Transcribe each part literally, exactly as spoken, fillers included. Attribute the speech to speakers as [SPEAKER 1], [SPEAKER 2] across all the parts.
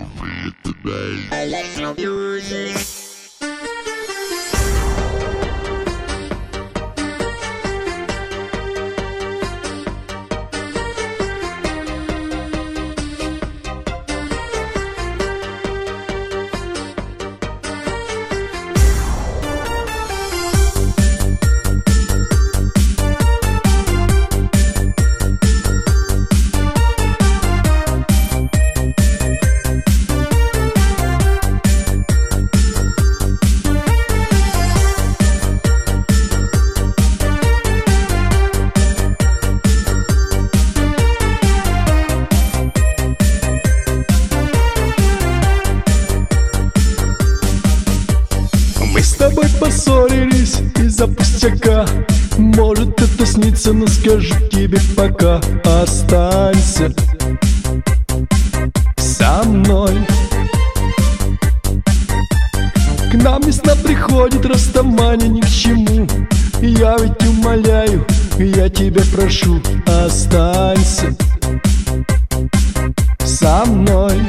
[SPEAKER 1] Electro music.
[SPEAKER 2] Мы с тобой поссорились из-за пустяка. Может, это снится, но скажу тебе пока. Останься со мной. К нам весна приходит, расставание ни к чему. Я ведь умоляю, я тебя прошу. Останься со мной.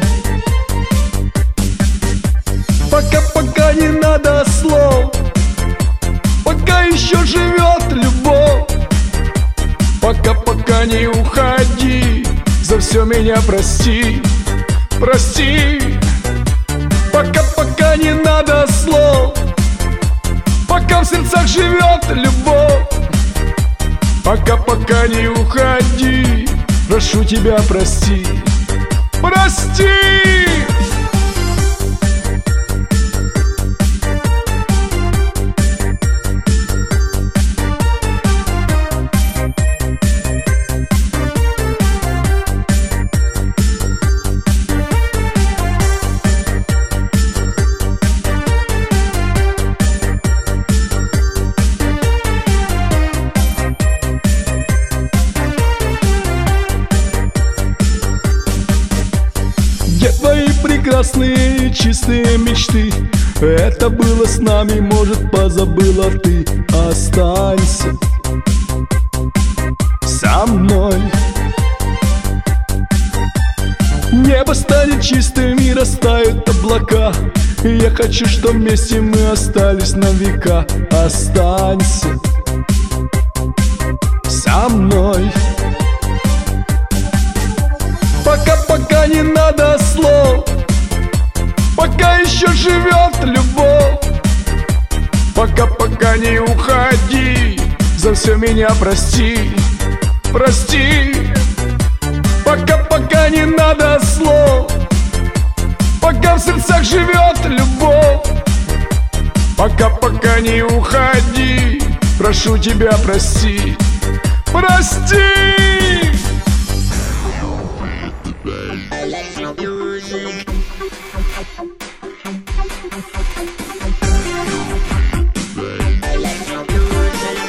[SPEAKER 2] Пока-пока не надо слов, пока еще живет любовь. Пока-пока не уходи, за все меня прости, прости. Пока-пока не надо слов, пока в сердцах живет любовь. Пока-пока не уходи, прошу тебя прости, прости. Где твои прекрасные и чистые мечты? Это было с нами, может, позабыла ты. Останься со мной. Небо станет чистым и растают облака. Я хочу, чтоб вместе мы остались на века. Останься со мной. Пока-пока не надо слов, пока еще живет любовь. Пока-пока не уходи, за все меня прости, прости. Пока-пока не надо слов, пока в сердцах живет любовь. Пока-пока не уходи, прошу тебя прости, прости.
[SPEAKER 1] Electro music. Electro music.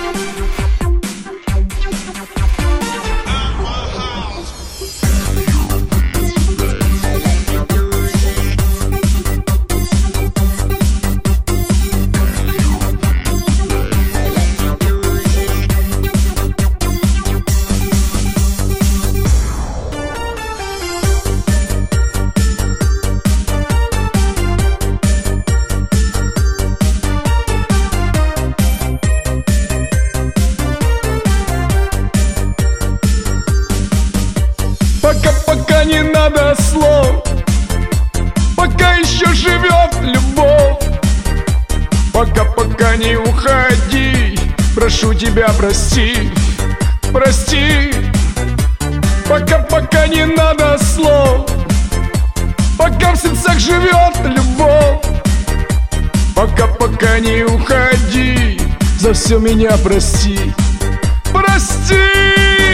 [SPEAKER 2] Пока-пока не надо слов, пока еще живет любовь. Пока-пока не уходи, прошу тебя прости, прости. Пока-пока не надо слов, пока в сердцах живет любовь. Пока-пока не уходи, за все меня прости, прости.